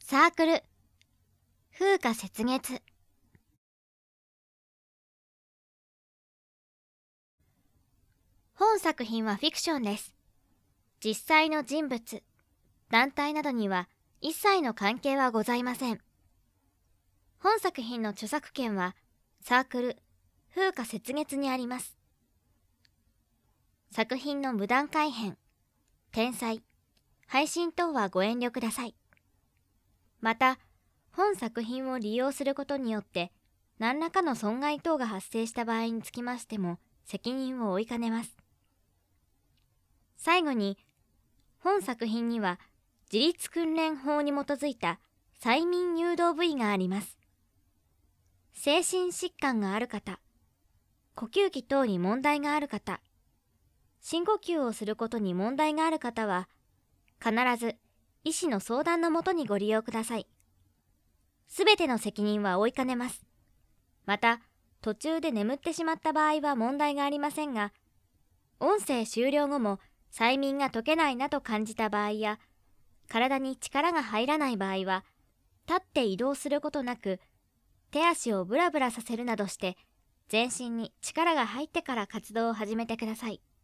サークル風花雪月。本作品はフィクションです。実際の人物、団体などには一切の関係はございません。本作品の著作権はサークル風花雪月にあります。作品の無断改編、転載、配信等はご遠慮ください。また、本作品を利用することによって何らかの損害等が発生した場合につきましても責任を負いかねます。最後に、本作品には自立訓練法に基づいた催眠誘導部位があります。精神疾患がある方、呼吸器等に問題がある方、深呼吸をすることに問題がある方は、必ず医師の相談のもとにご利用ください。すべての責任は負いかねます。また、途中で眠ってしまった場合は問題がありませんが、音声終了後も催眠が解けないなと感じた場合や、体に力が入らない場合は、立って移動することなく、手足をブラブラさせるなどして、全身に力が入ってから活動を始めてください。